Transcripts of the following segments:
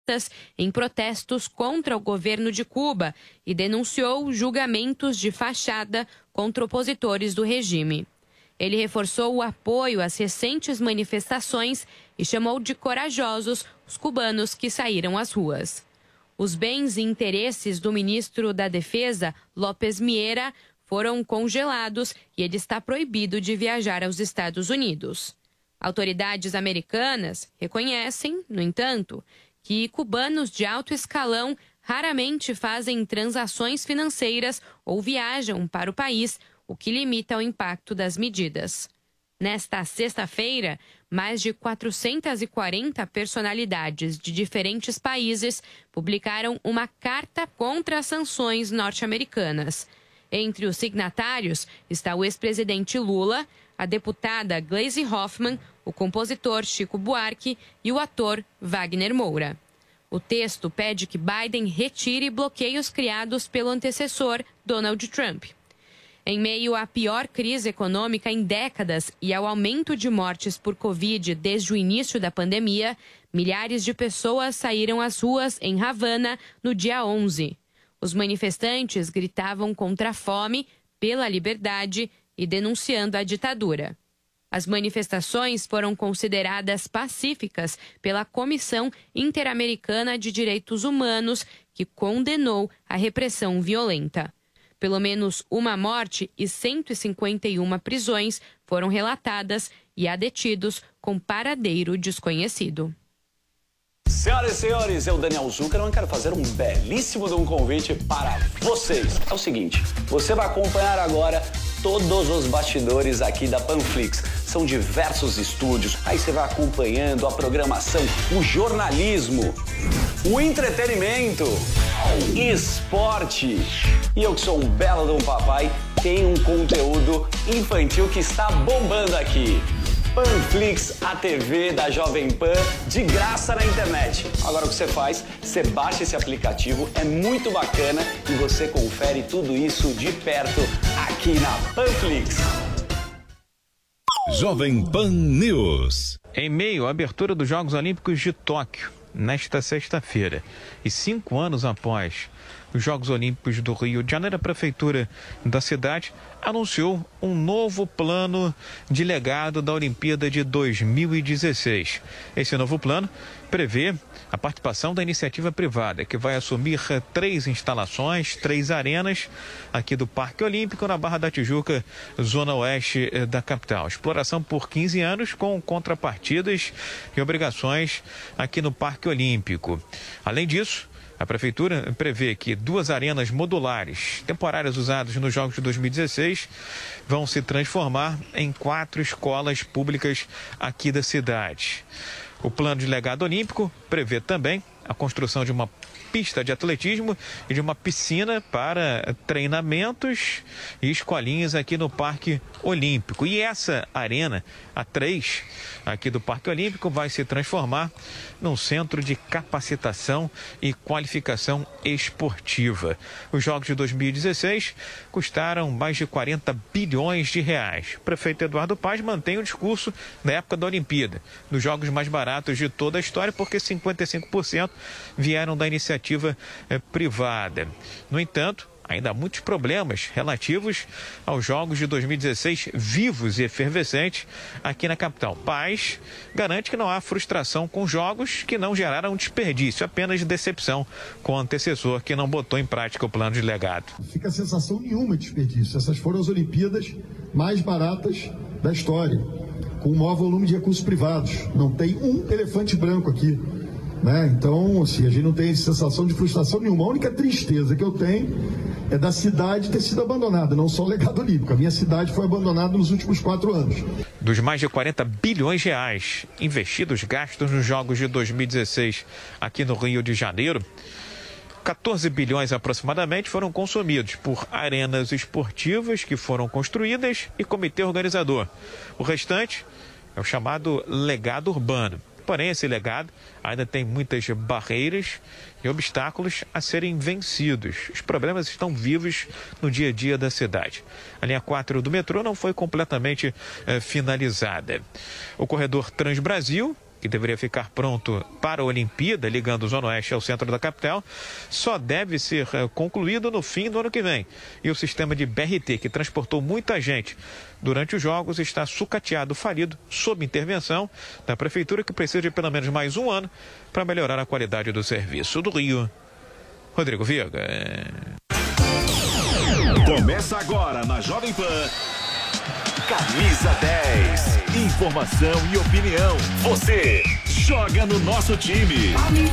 cartas em protestos contra o governo de Cuba e denunciou julgamentos de fachada contra opositores do regime. Ele reforçou o apoio às recentes manifestações e chamou de corajosos os cubanos que saíram às ruas. Os bens e interesses do ministro da Defesa, López Miera, foram congelados e ele está proibido de viajar aos Estados Unidos. Autoridades americanas reconhecem, no entanto, que cubanos de alto escalão raramente fazem transações financeiras ou viajam para o país, o que limita o impacto das medidas. Nesta sexta-feira, mais de 440 personalidades de diferentes países publicaram uma carta contra as sanções norte-americanas. Entre os signatários está o ex-presidente Lula, a deputada Gleisi Hoffmann, o compositor Chico Buarque e o ator Wagner Moura. O texto pede que Biden retire bloqueios criados pelo antecessor Donald Trump. Em meio à pior crise econômica em décadas e ao aumento de mortes por Covid desde o início da pandemia, milhares de pessoas saíram às ruas em Havana no dia 11. Os manifestantes gritavam contra a fome, pela liberdade e denunciando a ditadura. As manifestações foram consideradas pacíficas pela Comissão Interamericana de Direitos Humanos, que condenou a repressão violenta. Pelo menos uma morte e 151 prisões foram relatadas e há detidos com paradeiro desconhecido. Senhoras e senhores, eu, Daniel Zuckerman, quero fazer um belíssimo convite para vocês. É o seguinte, você vai acompanhar agora todos os bastidores aqui da Panflix. São diversos estúdios, aí você vai acompanhando a programação, o jornalismo, o entretenimento, esporte. E eu que sou um belo de um papai, tenho um conteúdo infantil que está bombando aqui. Panflix, a TV da Jovem Pan, de graça na internet. Agora o que você faz? Você baixa esse aplicativo, é muito bacana e você confere tudo isso de perto aqui na Panflix. Jovem Pan News. Em meio à abertura dos Jogos Olímpicos de Tóquio, nesta sexta-feira, e 5 anos após os Jogos Olímpicos do Rio de Janeiro, a Prefeitura da cidade anunciou um novo plano de legado da Olimpíada de 2016. Esse novo plano prevê a participação da iniciativa privada, que vai assumir 3 instalações, 3 arenas aqui do Parque Olímpico, na Barra da Tijuca, zona oeste da capital. Exploração por 15 anos com contrapartidas e obrigações aqui no Parque Olímpico. Além disso, a Prefeitura prevê que 2 arenas modulares, temporárias usadas nos Jogos de 2016, vão se transformar em 4 escolas públicas aqui da cidade. O plano de legado olímpico prevê também a construção de uma pista de atletismo e de uma piscina para treinamentos e escolinhas aqui no Parque Olímpico. E essa arena, a 3, aqui do Parque Olímpico, vai se transformar num centro de capacitação e qualificação esportiva. Os Jogos de 2016 custaram mais de 40 bilhões de reais. O prefeito Eduardo Paes mantém o discurso da época da Olimpíada, dos jogos mais baratos de toda a história, porque 55% vieram da iniciativa privada. No entanto, ainda há muitos problemas relativos aos Jogos de 2016 vivos e efervescentes aqui na capital. Paes garante que não há frustração com jogos que não geraram desperdício, apenas decepção com o antecessor que não botou em prática o plano de legado. Fica a sensação nenhuma de desperdício. Essas foram as Olimpíadas mais baratas da história, com o maior volume de recursos privados. Não tem um elefante branco aqui. Então, assim, a gente não tem sensação de frustração nenhuma. A única tristeza que eu tenho é da cidade ter sido abandonada, não só o legado olímpico. A minha cidade foi abandonada nos últimos 4 anos. Dos mais de 40 bilhões de reais investidos, gastos nos Jogos de 2016 aqui no Rio de Janeiro, 14 bilhões aproximadamente foram consumidos por arenas esportivas que foram construídas e comitê organizador. O restante é o chamado legado urbano. Porém, esse legado ainda tem muitas barreiras e obstáculos a serem vencidos. Os problemas estão vivos no dia a dia da cidade. A linha 4 do metrô não foi completamente finalizada. O corredor Transbrasil que deveria ficar pronto para a Olimpíada, ligando o Zona Oeste ao centro da capital, só deve ser concluído no fim do ano que vem. E o sistema de BRT, que transportou muita gente durante os Jogos, está sucateado, falido, sob intervenção da Prefeitura, que precisa de pelo menos mais um ano para melhorar a qualidade do serviço. Do Rio, Rodrigo Viga. Começa agora na Jovem Pan. Camisa 10. Informação e opinião. Você joga no nosso time.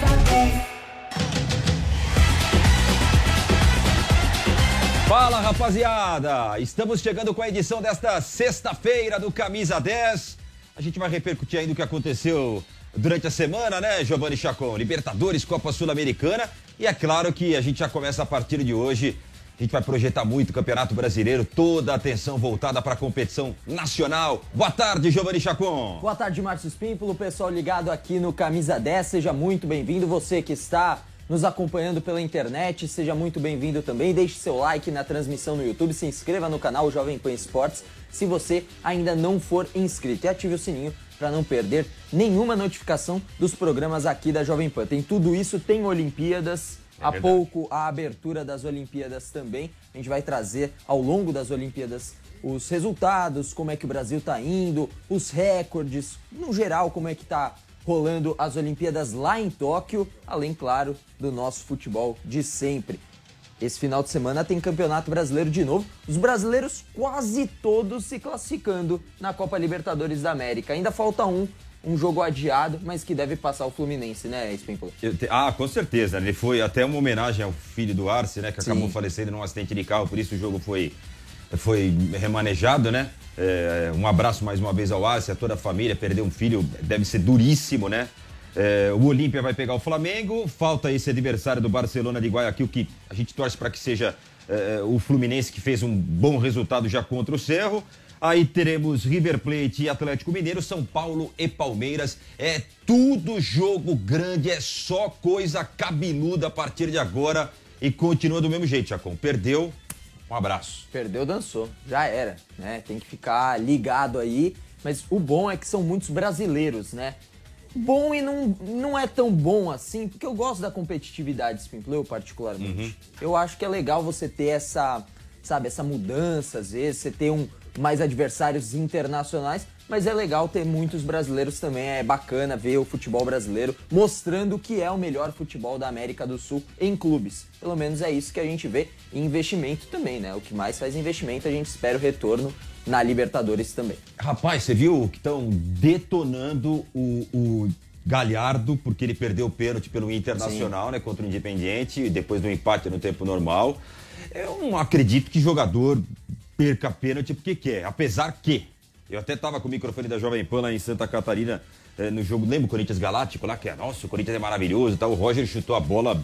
Fala, rapaziada! Estamos chegando com a edição desta sexta-feira do Camisa 10. A gente vai repercutir ainda o que aconteceu durante a semana, né, Giovanni Chacon? Libertadores, Copa Sul-Americana. E é claro que a gente já começa a partir de hoje. A gente vai projetar muito o Campeonato Brasileiro, toda a atenção voltada para a competição nacional. Boa tarde, Giovanni Chacon. Boa tarde, Márcio Spímpolo, pessoal ligado aqui no Camisa 10, seja muito bem-vindo. Você que está nos acompanhando pela internet, seja muito bem-vindo também. Deixe seu like na transmissão no YouTube, se inscreva no canal Jovem Pan Esportes, se você ainda não for inscrito. E ative o sininho para não perder nenhuma notificação dos programas aqui da Jovem Pan. Tem tudo isso, tem Olimpíadas. Há pouco a abertura das Olimpíadas também. A gente vai trazer ao longo das Olimpíadas os resultados, como é que o Brasil está indo, os recordes, no geral, como é que está rolando as Olimpíadas lá em Tóquio, além, claro, do nosso futebol de sempre. Esse final de semana tem Campeonato Brasileiro de novo. Os brasileiros quase todos se classificando na Copa Libertadores da América. Ainda falta um jogo adiado, mas que deve passar o Fluminense, né, Spímpolo? Com certeza. Ele foi até uma homenagem ao filho do Arce, né, que acabou falecendo num acidente de carro, por isso o jogo foi remanejado, né? Um abraço mais uma vez ao Arce, a toda a família, perder um filho deve ser duríssimo, né? O Olímpia vai pegar o Flamengo, falta esse adversário do Barcelona de Guayaquil, que a gente torce para que seja o Fluminense, que fez um bom resultado já contra o Cerro. Aí teremos River Plate e Atlético Mineiro, São Paulo e Palmeiras. É tudo jogo grande, é só coisa cabeluda a partir de agora. E continua do mesmo jeito, Chacon. Perdeu, um abraço. Perdeu, dançou. Já era, né? Tem que ficar ligado aí. Mas o bom é que são muitos brasileiros, né? Bom e não é tão bom assim, porque eu gosto da competitividade, Spímpolo, eu particularmente. Eu acho que é legal você ter essa mudança, às vezes, você ter mais adversários internacionais, mas é legal ter muitos brasileiros também, é bacana ver o futebol brasileiro mostrando que é o melhor futebol da América do Sul em clubes. Pelo menos é isso que a gente vê em investimento também, né? O que mais faz investimento, a gente espera o retorno na Libertadores também. Rapaz, você viu que estão detonando o Galhardo, porque ele perdeu o pênalti pelo Internacional, né, contra o Independiente, depois do empate no tempo normal. Eu não acredito que jogador perca pênalti porque quer, apesar que eu até tava com o microfone da Jovem Pan lá em Santa Catarina no jogo, lembra o Corinthians Galáctico lá, que nossa, o Corinthians é maravilhoso e tal, o Roger chutou a bola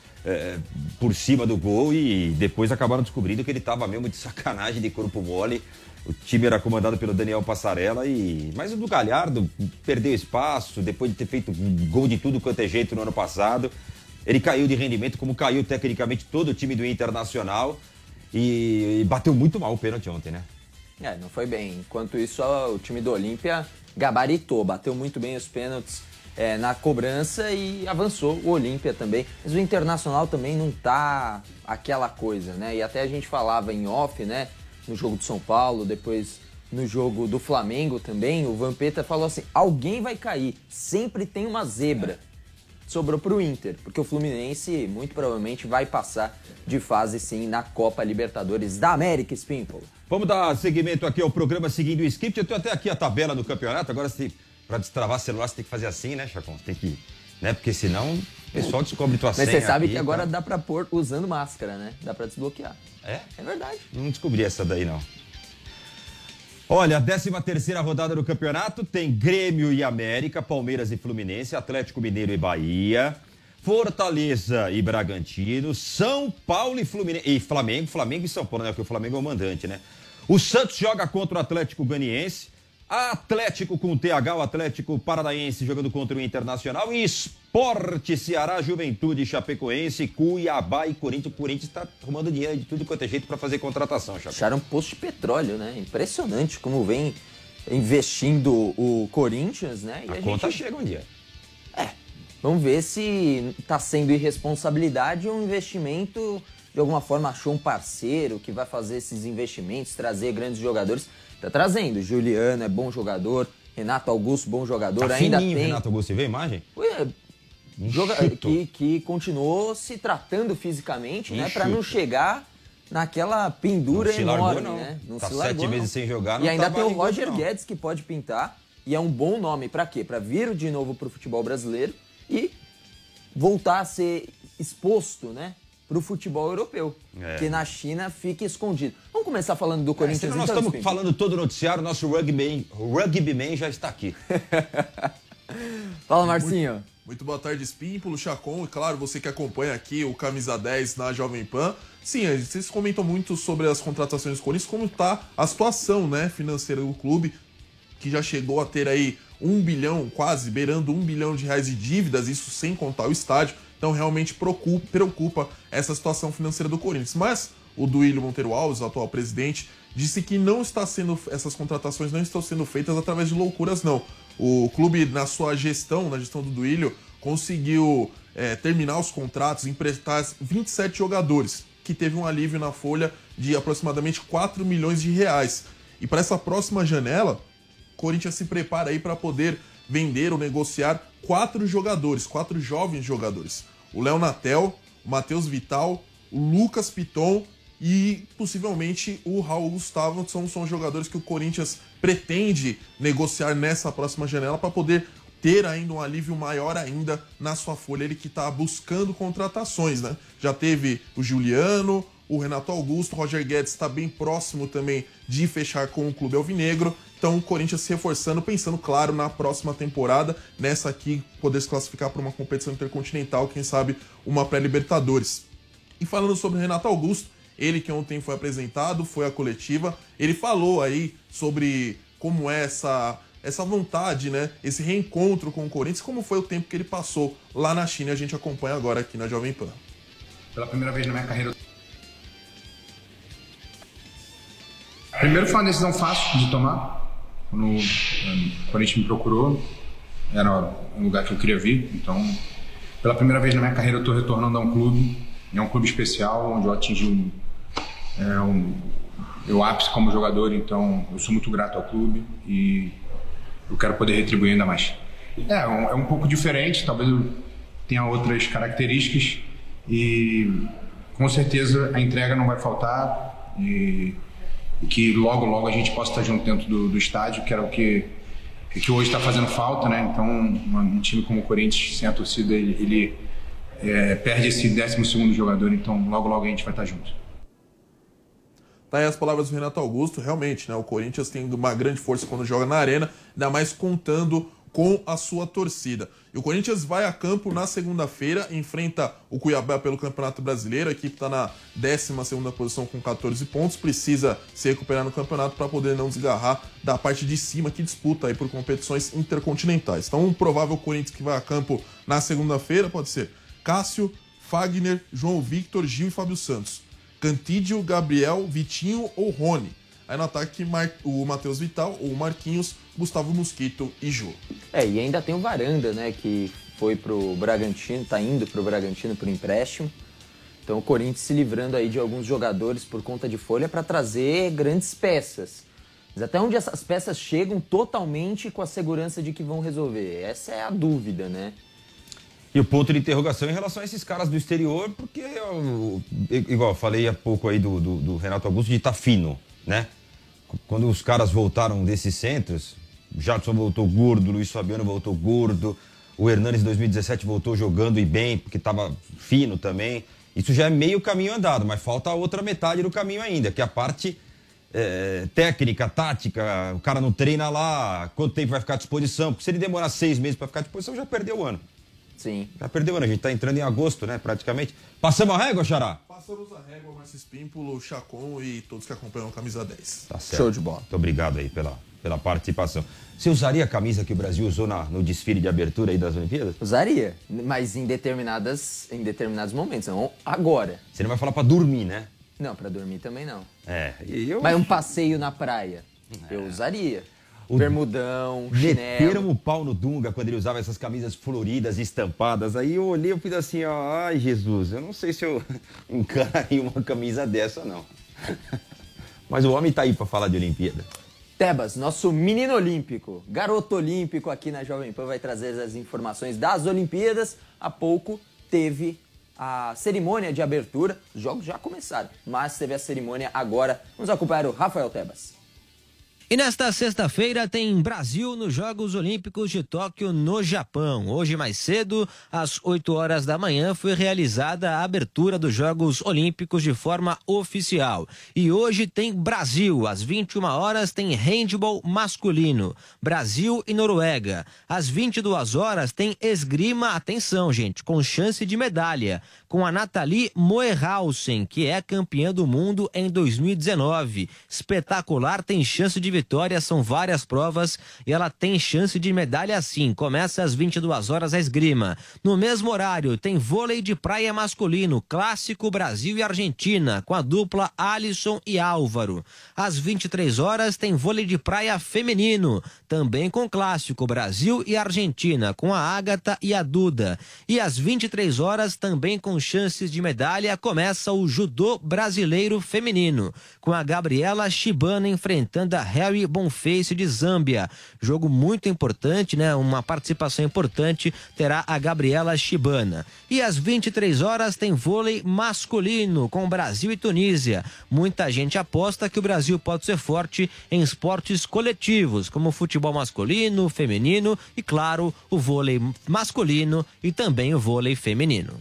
por cima do gol e depois acabaram descobrindo que ele tava mesmo de sacanagem, de corpo mole. O time era comandado pelo Daniel Passarella, mas o do Galhardo perdeu espaço, depois de ter feito gol de tudo quanto é jeito no ano passado. Ele caiu de rendimento, como caiu tecnicamente todo o time do Internacional. E bateu muito mal o pênalti ontem, né? Não foi bem. Enquanto isso, o time do Olímpia gabaritou, bateu muito bem os pênaltis na cobrança e avançou o Olímpia também. Mas o Internacional também não tá aquela coisa, né? E até a gente falava em off, né? No jogo do São Paulo, depois no jogo do Flamengo também, o Vampeta falou assim, alguém vai cair, sempre tem uma zebra. Sobrou pro Inter, porque o Fluminense muito provavelmente vai passar de fase sim na Copa Libertadores da América, Spímpolo. Vamos dar seguimento aqui ao programa seguindo o script. Eu tenho até aqui a tabela do campeonato, agora para destravar celular você tem que fazer assim, né, Chacon? Tem que, né, porque senão o pessoal descobre tua senha. Mas você sabe aqui, que agora dá pra pôr usando máscara, né? Dá pra desbloquear. É? É verdade. Não descobri essa daí, não. Olha, a 13ª rodada do campeonato tem Grêmio e América, Palmeiras e Fluminense, Atlético Mineiro e Bahia, Fortaleza e Bragantino, São Paulo e Fluminense, e Flamengo e São Paulo, né? Porque o Flamengo é o mandante, né? O Santos joga contra o Atlético Goianiense, Atlético com TH, o Atlético Paranaense jogando contra o Internacional, e Sport, Ceará, Juventude, Chapecoense, Cuiabá e Corinthians. O Corinthians está arrumando dinheiro de tudo quanto é jeito para fazer contratação, Chapecoense. Acharam um poço de petróleo, né? Impressionante como vem investindo o Corinthians, né? E a conta chega um dia. Vamos ver se está sendo irresponsabilidade ou um investimento, de alguma forma achou um parceiro que vai fazer esses investimentos, trazer grandes jogadores. Tá trazendo. Juliano é bom jogador, Renato Augusto, bom jogador. Tá ainda fininho, tem. Renato Augusto, você vê a imagem? Que continuou se tratando fisicamente, né? Para não chegar naquela pendura não se enorme, largou, não. né? Não tá se largou, 7 meses sem jogar, não E ainda tá tem o Roger não. Guedes que pode pintar. E é um bom nome para quê? Para vir de novo pro futebol brasileiro e voltar a ser exposto, né? Pro futebol europeu. Que na China fica escondido. Vamos começar falando do Corinthians. Nós estamos falando todo o noticiário, nosso rugbyman já está aqui. Fala, Marcinho. Muito boa tarde, Espímpolo, Chacon, e claro, você que acompanha aqui o Camisa 10 na Jovem Pan. Sim, vocês comentam muito sobre as contratações do Corinthians, como está a situação, né, financeira do clube, que já chegou a ter aí 1 bilhão, quase beirando 1 bilhão de reais de dívidas, isso sem contar o estádio. Então realmente preocupa essa situação financeira do Corinthians. Mas o Duílio Monteiro Alves, o atual presidente, disse que essas contratações não estão sendo feitas através de loucuras, não. O clube, na sua gestão, na gestão do Duílio, conseguiu terminar os contratos, emprestar 27 jogadores, que teve um alívio na folha de aproximadamente 4 milhões de reais. E para essa próxima janela, o Corinthians se prepara aí para poder vender ou negociar 4 jovens jogadores. O Léo Natel, o Matheus Vital, o Lucas Piton e possivelmente o Raul Gustavo. São jogadores que o Corinthians pretende negociar nessa próxima janela para poder ter ainda um alívio maior ainda na sua folha. Ele que está buscando contratações, né? Já teve o Juliano, o Renato Augusto, o Roger Guedes está bem próximo também de fechar com o clube alvinegro. Então o Corinthians se reforçando, pensando, claro, na próxima temporada, nessa aqui, poder se classificar para uma competição intercontinental, quem sabe uma pré-Libertadores. E falando sobre o Renato Augusto, ele que ontem foi apresentado, foi à coletiva, ele falou aí sobre como é essa vontade, né, esse reencontro com o Corinthians, como foi o tempo que ele passou lá na China, e a gente acompanha agora aqui na Jovem Pan. Pela primeira vez na minha carreira. Primeiro foi uma decisão fácil de tomar. Quando o Corinthians me procurou, era um lugar que eu queria vir. Então, pela primeira vez na minha carreira, eu estou retornando a um clube. É um clube especial, onde eu atingi o ápice como jogador. Então, eu sou muito grato ao clube e eu quero poder retribuir ainda mais. É um pouco diferente, talvez eu tenha outras características e com certeza a entrega não vai faltar e que logo a gente possa estar junto dentro do estádio, que era o que hoje está fazendo falta, né? Então, um time como o Corinthians, sem a torcida, ele perde esse 12º jogador, então logo a gente vai estar junto. Tá aí as palavras do Renato Augusto, realmente, né? O Corinthians tem uma grande força quando joga na arena, ainda mais contando com a sua torcida. E o Corinthians vai a campo na segunda-feira, enfrenta o Cuiabá pelo Campeonato Brasileiro. A equipe está na 12ª posição com 14 pontos, precisa se recuperar no campeonato para poder não desgarrar da parte de cima que disputa aí por competições intercontinentais. Então, um provável Corinthians que vai a campo na segunda-feira pode ser Cássio, Fagner, João Victor, Gil e Fábio Santos, Cantídio, Gabriel, Vitinho ou Rony. Aí no ataque, o Matheus Vital, o Marquinhos, Gustavo Mosquito e Jô. E ainda tem o Varanda, né, que foi pro Bragantino, tá indo pro Bragantino por empréstimo. Então o Corinthians se livrando aí de alguns jogadores por conta de folha para trazer grandes peças. Mas até onde essas peças chegam totalmente com a segurança de que vão resolver? Essa é a dúvida, né? E o ponto de interrogação em relação a esses caras do exterior, porque, igual eu falei há pouco aí do Renato Augusto, de estar fino, né? Quando os caras voltaram desses centros, Jadson voltou gordo, Luiz Fabiano voltou gordo, o Hernanes em 2017 voltou jogando e bem, porque estava fino também. Isso já é meio caminho andado, mas falta a outra metade do caminho ainda, que é a parte técnica, tática. O cara não treina lá, quanto tempo vai ficar à disposição? Porque se ele demorar 6 meses para ficar à disposição, já perdeu o ano. Sim. Já perdeu o ano, a gente está entrando em agosto, né, praticamente. Passamos a régua, Xará? Passamos a régua, Márcio Espímpolo, Chacon e todos que acompanham a Camisa 10. Tá certo. Show de bola. Muito obrigado aí pela participação. Você usaria a camisa que o Brasil usou no desfile de abertura aí das Olimpíadas? Usaria, mas em determinados momentos, não agora. Você não vai falar para dormir, né? Não, para dormir também não. Mas um passeio na praia, eu usaria. Bermudão, Meteram chinelo. o pau no Dunga quando ele usava essas camisas floridas e estampadas. Aí eu olhei e fiz assim, ó, ai Jesus, eu não sei se eu encararia uma camisa dessa, não. Mas o homem tá aí pra falar de Olimpíada. Tebas, nosso menino olímpico, garoto olímpico aqui na Jovem Pan, vai trazer as informações das Olimpíadas. Há pouco teve a cerimônia de abertura, os jogos já começaram, mas teve a cerimônia agora. Vamos acompanhar o Rafael Tebas. E nesta sexta-feira tem Brasil nos Jogos Olímpicos de Tóquio, no Japão. Hoje, mais cedo, às 8 horas da manhã, foi realizada a abertura dos Jogos Olímpicos de forma oficial. E hoje tem Brasil. Às 21 horas tem handball masculino. Brasil e Noruega. Às 22 horas tem esgrima, atenção, gente, com chance de medalha, com a Nathalie Moerhausen, que é campeã do mundo em 2019. Espetacular, tem chance de vitória, são várias provas e ela tem chance de medalha sim. Começa às 22 horas a esgrima. No mesmo horário tem vôlei de praia masculino, clássico Brasil e Argentina, com a dupla Alisson e Álvaro. Às 23 horas tem vôlei de praia feminino, também com clássico Brasil e Argentina, com a Ágata e a Duda. E às 23 horas, também com chances de medalha, começa o judô brasileiro feminino, com a Gabriela Shibana enfrentando a Harry Bonface de Zâmbia. Jogo muito importante, né? Uma participação importante terá a Gabriela Shibana. E às 23 horas tem vôlei masculino com Brasil e Tunísia. Muita gente aposta que o Brasil pode ser forte em esportes coletivos, como o futebol masculino, feminino e, claro, o vôlei masculino e também o vôlei feminino.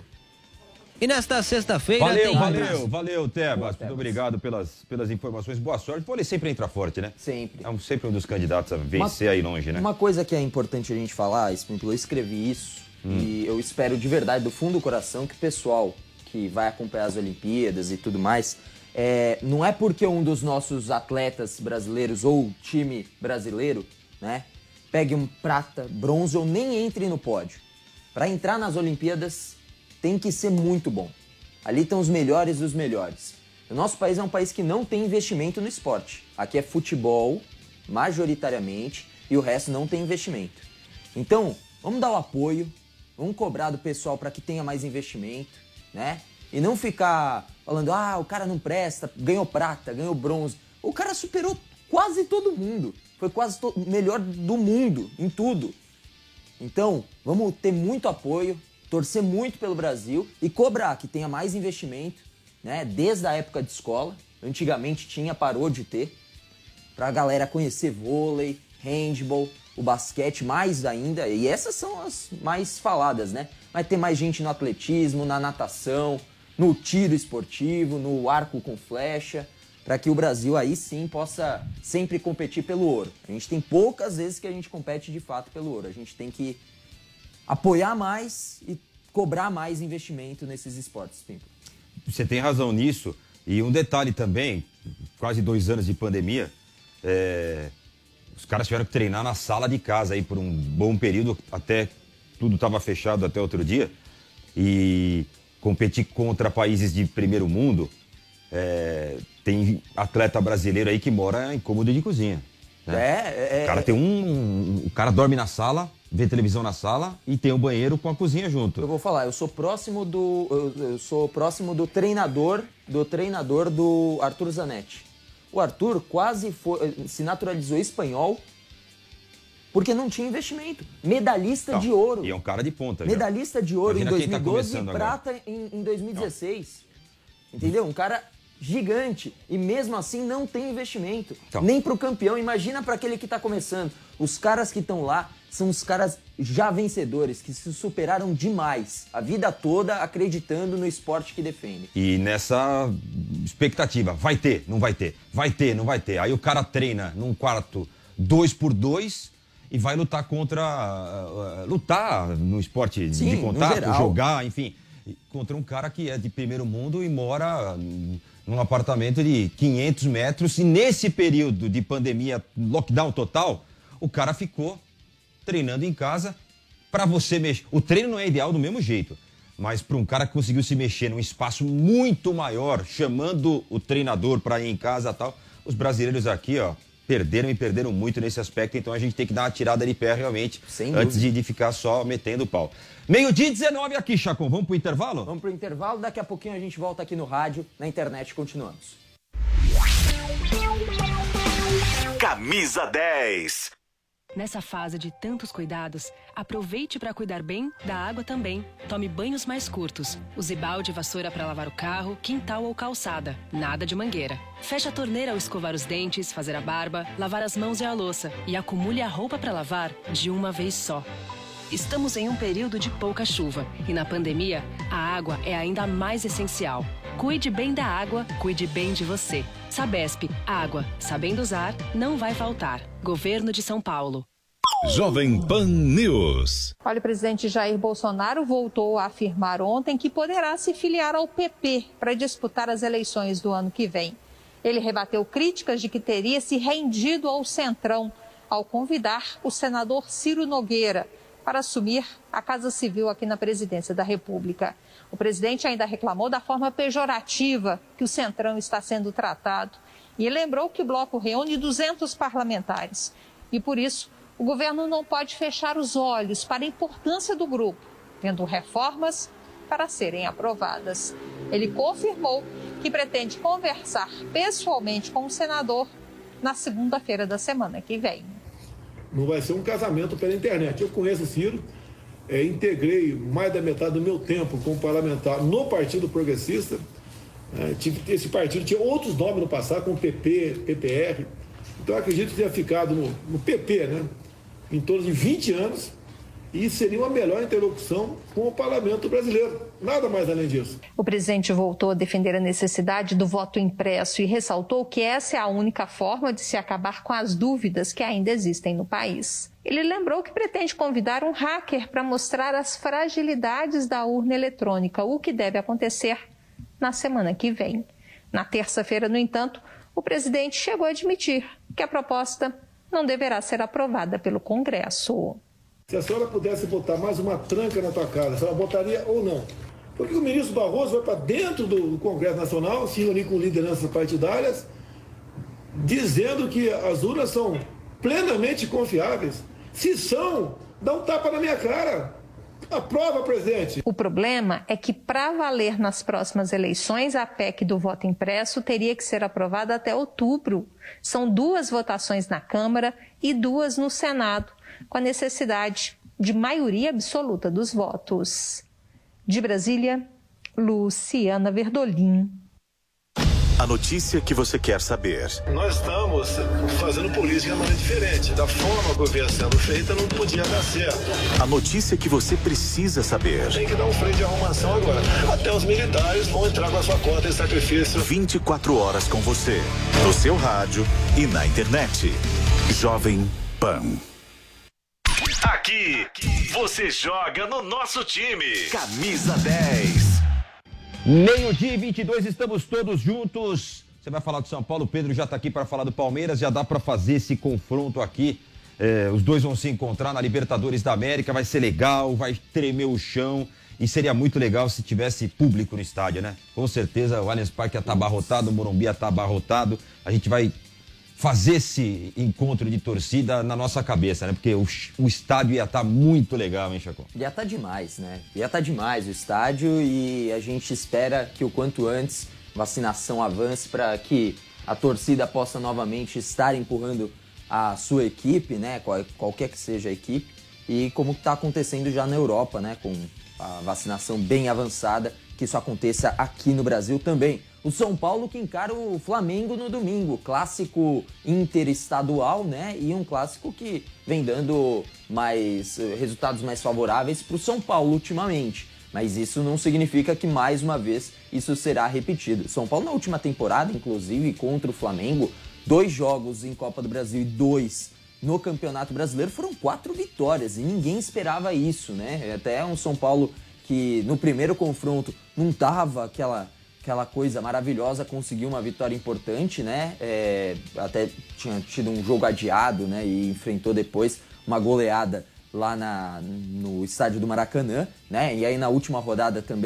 E nesta sexta-feira Valeu, Tebas. Muito obrigado pelas informações. Boa sorte. O vôlei sempre entra forte, né? Sempre. É sempre um dos candidatos a vencer aí longe, né? Uma coisa que é importante a gente falar, eu escrevi isso e eu espero de verdade, do fundo do coração, que o pessoal que vai acompanhar as Olimpíadas e tudo mais, não é porque um dos nossos atletas brasileiros ou time brasileiro, né, pegue um prata, bronze ou nem entre no pódio. Para entrar nas Olimpíadas tem que ser muito bom. Ali estão os melhores dos melhores. O nosso país é um país que não tem investimento no esporte. Aqui é futebol, majoritariamente, e o resto não tem investimento. Então, vamos dar o apoio, vamos cobrar do pessoal para que tenha mais investimento, né? E não ficar falando, o cara não presta, ganhou prata, ganhou bronze. O cara superou quase todo mundo. Foi quase o melhor do mundo, em tudo. Então, vamos ter muito apoio, torcer muito pelo Brasil e cobrar que tenha mais investimento, né? Desde a época de escola, antigamente tinha, parou de ter, pra galera conhecer vôlei, handball, o basquete mais ainda, e essas são as mais faladas, né? Vai ter mais gente no atletismo, na natação, no tiro esportivo, no arco com flecha, para que o Brasil aí sim possa sempre competir pelo ouro. A gente tem poucas vezes que a gente compete de fato pelo ouro, a gente tem que apoiar mais e cobrar mais investimento nesses esportes, Pimpo. Você tem razão nisso. E um detalhe também, quase 2 anos de pandemia, os caras tiveram que treinar na sala de casa aí por um bom período, até tudo estava fechado até outro dia. E competir contra países de primeiro mundo, tem atleta brasileiro aí que mora em cômodo de cozinha. Né? O cara tem o cara dorme na sala, vê televisão na sala e tem um banheiro com a cozinha junto. Eu vou falar, eu sou próximo do treinador do Arthur Zanetti. O Arthur quase se naturalizou espanhol porque não tinha investimento. Medalhista de ouro. E é um cara de ponta. Medalhista de ouro em 2012 e prata agora. em 2016. Entendeu? Um cara gigante. E mesmo assim não tem investimento. Nem pro campeão. Imagina para aquele que tá começando. Os caras que estão lá são os caras já vencedores, que se superaram demais. A vida toda acreditando no esporte que defende. E nessa expectativa, vai ter, não vai ter. Vai ter, não vai ter. Aí o cara treina num quarto 2x2 e vai lutar lutar no esporte de contato, jogar, enfim, contra um cara que é de primeiro mundo e mora num apartamento de 500 metros. E nesse período de pandemia, lockdown total, o cara ficou treinando em casa. Para você mexer, o treino não é ideal do mesmo jeito, mas para um cara que conseguiu se mexer num espaço muito maior, chamando o treinador para ir em casa e tal, os brasileiros aqui, perderam muito nesse aspecto, então a gente tem que dar uma tirada de pé realmente, antes de ficar só metendo o pau. 12h19 aqui, Chacon. Vamos pro intervalo? Vamos pro intervalo, daqui a pouquinho a gente volta aqui no rádio, na internet, continuamos. Camisa 10. Nessa fase de tantos cuidados, aproveite para cuidar bem da água também. Tome banhos mais curtos. Use balde e vassoura para lavar o carro, quintal ou calçada. Nada de mangueira. Feche a torneira ao escovar os dentes, fazer a barba, lavar as mãos e a louça. E acumule a roupa para lavar de uma vez só. Estamos em um período de pouca chuva e na pandemia, a água é ainda mais essencial. Cuide bem da água, cuide bem de você. Sabesp, água, sabendo usar, não vai faltar. Governo de São Paulo. Jovem Pan News. Olha, o presidente Jair Bolsonaro voltou a afirmar ontem que poderá se filiar ao PP para disputar as eleições do ano que vem. Ele rebateu críticas de que teria se rendido ao Centrão ao convidar o senador Ciro Nogueira para assumir a Casa Civil aqui na Presidência da República. O presidente ainda reclamou da forma pejorativa que o Centrão está sendo tratado e lembrou que o bloco reúne 200 parlamentares. E por isso, o governo não pode fechar os olhos para a importância do grupo, tendo reformas para serem aprovadas. Ele confirmou que pretende conversar pessoalmente com o senador na segunda-feira da semana que vem. Não vai ser um casamento pela internet. Eu conheço o Ciro, integrei mais da metade do meu tempo como parlamentar no Partido Progressista. Esse partido tinha outros nomes no passado, como PP, PPR. Então, eu acredito que tenha ficado no PP, né, em torno de 20 anos. E seria uma melhor interlocução com o parlamento brasileiro. Nada mais além disso. O presidente voltou a defender a necessidade do voto impresso e ressaltou que essa é a única forma de se acabar com as dúvidas que ainda existem no país. Ele lembrou que pretende convidar um hacker para mostrar as fragilidades da urna eletrônica, o que deve acontecer na semana que vem. Na terça-feira, no entanto, o presidente chegou a admitir que a proposta não deverá ser aprovada pelo Congresso. Se a senhora pudesse botar mais uma tranca na tua casa, a senhora botaria ou não? Porque o ministro Barroso vai para dentro do Congresso Nacional, se reunir com lideranças partidárias, dizendo que as urnas são plenamente confiáveis. Se são, dá um tapa na minha cara. Aprova, presidente. O problema é que, para valer nas próximas eleições, a PEC do voto impresso teria que ser aprovada até outubro. São 2 votações na Câmara e 2 no Senado, com a necessidade de maioria absoluta dos votos. De Brasília, Luciana Verdolim. A notícia que você quer saber. Nós estamos fazendo política de maneira diferente. Da forma que vinha sendo feita, não podia dar certo. A notícia que você precisa saber. Tem que dar um freio de arrumação agora. Até os militares vão entrar com a sua cota de sacrifício. 24 horas com você. No seu rádio e na internet. Jovem Pan. Aqui, você joga no nosso time. Camisa 10. 12h22, estamos todos juntos. Você vai falar do São Paulo, o Pedro já está aqui para falar do Palmeiras, já dá para fazer esse confronto aqui. Os dois vão se encontrar na Libertadores da América, vai ser legal, vai tremer o chão. E seria muito legal se tivesse público no estádio, né? Com certeza o Allianz Parque ia estar abarrotado, o Morumbi ia estar abarrotado. A gente vai fazer esse encontro de torcida na nossa cabeça, né? Porque o estádio ia estar muito legal, hein, Chacon? Ia estar demais, né? Ia estar demais o estádio e a gente espera que o quanto antes a vacinação avance para que a torcida possa novamente estar empurrando a sua equipe, né? Qualquer que seja a equipe. E como está acontecendo já na Europa, né? Com a vacinação bem avançada, que isso aconteça aqui no Brasil também. O São Paulo que encara o Flamengo no domingo, clássico interestadual, né? E um clássico que vem dando resultados mais favoráveis para o São Paulo ultimamente. Mas isso não significa que mais uma vez isso será repetido. São Paulo na última temporada, inclusive, contra o Flamengo, 2 jogos em Copa do Brasil e 2 no Campeonato Brasileiro, foram 4 vitórias e ninguém esperava isso, né? Até um São Paulo que no primeiro confronto não tava aquela coisa maravilhosa, conseguiu uma vitória importante, né? Até tinha tido um jogo adiado, né? E enfrentou depois uma goleada lá no estádio do Maracanã, né? E aí na última rodada também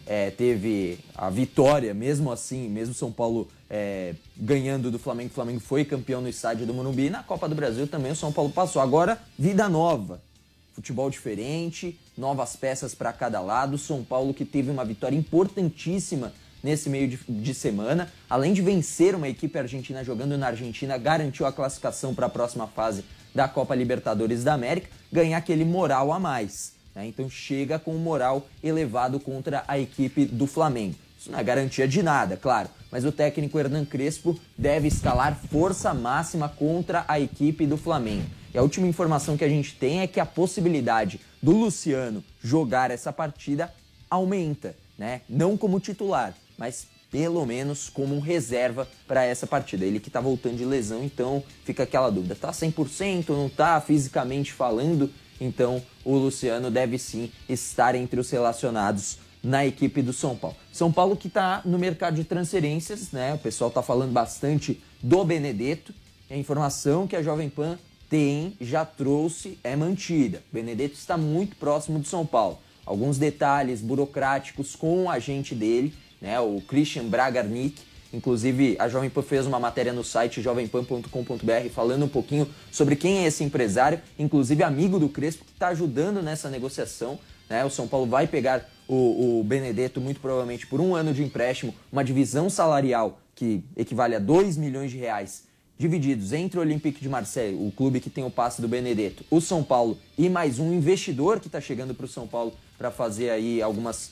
teve a vitória, mesmo assim, mesmo São Paulo ganhando do Flamengo, o Flamengo foi campeão no estádio do Morumbi, e na Copa do Brasil também o São Paulo passou. Agora, vida nova, futebol diferente, novas peças para cada lado. São Paulo que teve uma vitória importantíssima nesse meio de semana, além de vencer uma equipe argentina jogando na Argentina, garantiu a classificação para a próxima fase da Copa Libertadores da América, ganhar aquele moral a mais, né? Então chega com um moral elevado contra a equipe do Flamengo. Isso não é garantia de nada, claro, mas o técnico Hernan Crespo deve escalar força máxima contra a equipe do Flamengo. E a última informação que a gente tem é que a possibilidade do Luciano jogar essa partida aumenta, né? Não como titular, mas pelo menos como um reserva para essa partida. Ele que tá voltando de lesão, então fica aquela dúvida. Tá 100% ou não tá, fisicamente falando? Então o Luciano deve sim estar entre os relacionados na equipe do São Paulo. São Paulo que tá no mercado de transferências, né? O pessoal tá falando bastante do Benedetto. A informação que a Jovem Pan já trouxe, é mantida. O Benedetto está muito próximo do São Paulo. Alguns detalhes burocráticos com o agente dele, né, o Christian Bragarnik. Inclusive, a Jovem Pan fez uma matéria no site jovempan.com.br falando um pouquinho sobre quem é esse empresário, inclusive amigo do Crespo, que está ajudando nessa negociação, né? O São Paulo vai pegar o Benedetto muito provavelmente por 1 ano de empréstimo, uma divisão salarial que equivale a 2 milhões de reais, divididos entre o Olympique de Marseille, o clube que tem o passe do Benedetto, o São Paulo e mais um investidor que está chegando para o São Paulo para fazer aí algumas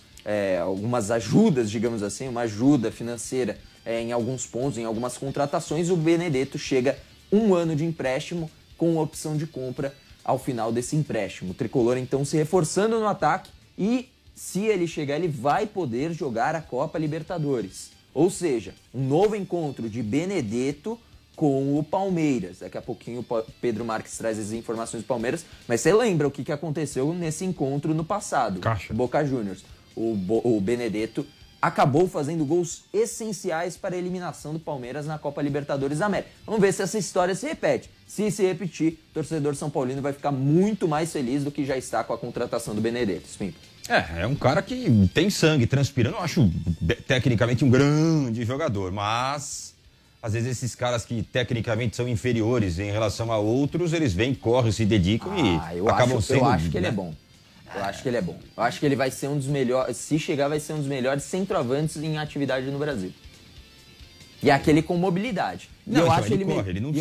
ajudas, digamos assim, uma ajuda financeira em alguns pontos, em algumas contratações. O Benedetto chega 1 ano de empréstimo com opção de compra ao final desse empréstimo. O tricolor então se reforçando no ataque e, se ele chegar, ele vai poder jogar a Copa Libertadores. Ou seja, um novo encontro de Benedetto com o Palmeiras. Daqui a pouquinho o Pedro Marques traz as informações do Palmeiras, mas você lembra o que aconteceu nesse encontro no passado? Boca Juniors. O Benedetto acabou fazendo gols essenciais para a eliminação do Palmeiras na Copa Libertadores da América. Vamos ver se essa história se repete. Se repetir, o torcedor são paulino vai ficar muito mais feliz do que já está com a contratação do Benedetto. Spimpo. É um cara que tem sangue, transpira. Eu não acho tecnicamente um grande jogador, mas às vezes esses caras que tecnicamente são inferiores em relação a outros, eles vêm, correm, se dedicam e acabam sendo... Eu acho que ele é bom. Eu acho que ele é bom. Eu acho que ele vai ser um dos melhores, se chegar, vai ser um dos melhores centroavantes em atividade no Brasil. E é aquele com mobilidade. Eu acho ele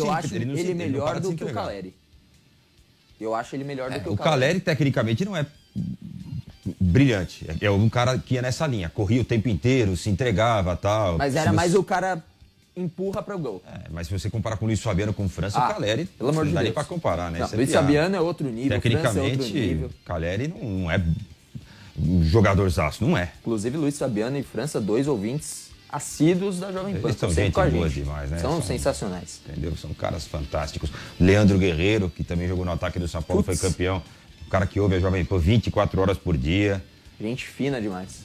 melhor do que o Caleri. Eu acho ele melhor do que o Caleri. O Caleri, tecnicamente, não é brilhante. É um cara que ia nessa linha. Corria o tempo inteiro, se entregava e tal. Mas era mais o cara empurra para o gol. Mas se você comparar com o Luiz Fabiano, com o França, o Caleri, pelo amor de Deus, não dá nem para comparar, né? Não, Luiz Fabiano é outro nível, tecnicamente, França é outro nível. Caleri não é um jogadorzaço, não é. Inclusive, Luiz Fabiano e França, 2 ouvintes assíduos da Jovem Pan. Eles são gente boa demais, né? São sensacionais. Entendeu? São caras fantásticos. Leandro Guerreiro, que também jogou no ataque do São Paulo, foi campeão. O cara que ouve a Jovem Pan 24 horas por dia. Gente fina demais.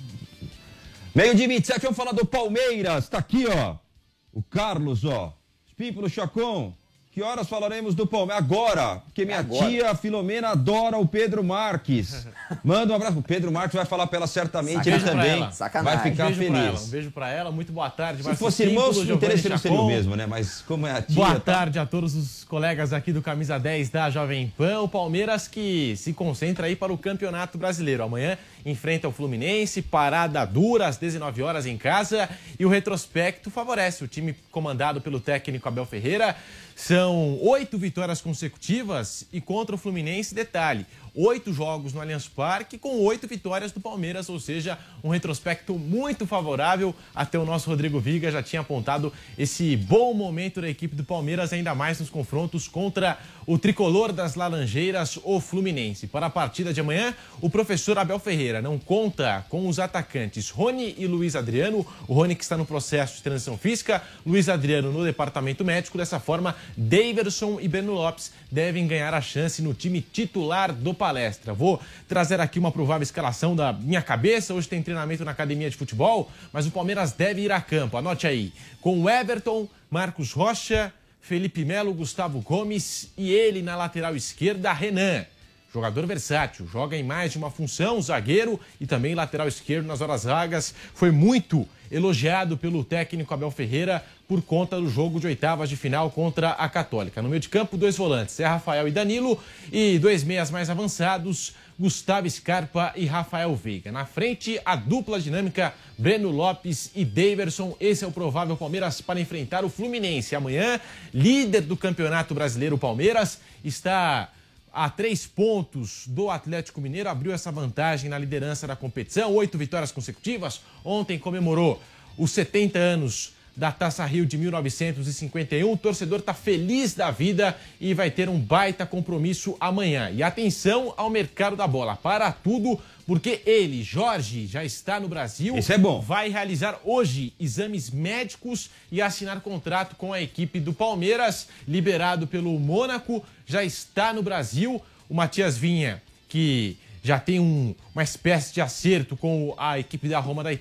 12h27, vamos falar do Palmeiras. Tá aqui, ó. O Carlos, ó. Espímpolo Chacon. Que horas falaremos do Palmeiras? Agora, porque minha tia Filomena adora o Pedro Marques. Manda um abraço. O Pedro Marques vai falar pra ela certamente. Ele também vai ficar feliz. Um beijo pra ela. Muito boa tarde. Se fosse irmãos, o interesse não seria o mesmo, né? Mas como é a tia... Boa tarde a todos os colegas aqui do Camisa 10 da Jovem Pan. O Palmeiras que se concentra aí para o Campeonato Brasileiro. Amanhã enfrenta o Fluminense, parada dura às 19 horas em casa. E o retrospecto favorece o time comandado pelo técnico Abel Ferreira. São 8 vitórias consecutivas e contra o Fluminense, detalhe, 8 jogos no Allianz Parque com 8 vitórias do Palmeiras, ou seja, um retrospecto muito favorável. Até o nosso Rodrigo Viga já tinha apontado esse bom momento da equipe do Palmeiras, ainda mais nos confrontos contra o tricolor das Laranjeiras, o Fluminense. Para a partida de amanhã, o professor Abel Ferreira não conta com os atacantes Rony e Luiz Adriano, o Rony que está no processo de transição física, Luiz Adriano no departamento médico. Dessa forma, Daverson e Breno Lopes devem ganhar a chance no time titular do Palestra. Vou trazer aqui uma provável escalação da minha cabeça. Hoje tem treinamento na academia de futebol, mas o Palmeiras deve ir a campo. Anote aí. Com o Everton, Marcos Rocha, Felipe Melo, Gustavo Gomes e ele na lateral esquerda, Renan. Jogador versátil, joga em mais de uma função, zagueiro e também lateral esquerdo nas horas vagas. Foi muito elogiado pelo técnico Abel Ferreira por conta do jogo de oitavas de final contra a Católica. No meio de campo, 2 volantes, Zé Rafael e Danilo, e 2 meias mais avançados, Gustavo Scarpa e Rafael Veiga. Na frente, a dupla dinâmica Breno Lopes e Daverson. Esse é o provável Palmeiras para enfrentar o Fluminense. Amanhã, líder do Campeonato Brasileiro, o Palmeiras está a 3 pontos do Atlético Mineiro, abriu essa vantagem na liderança da competição, 8 vitórias consecutivas. Ontem comemorou os 70 anos da Taça Rio de 1951. O torcedor está feliz da vida e vai ter um baita compromisso amanhã. E atenção ao mercado da bola, para tudo, porque ele, Jorge, já está no Brasil. Isso é bom. Vai realizar hoje exames médicos e assinar contrato com a equipe do Palmeiras, liberado pelo Mônaco, já está no Brasil. O Matias Vinha, que já tem uma espécie de acerto com a equipe da Roma da Itália,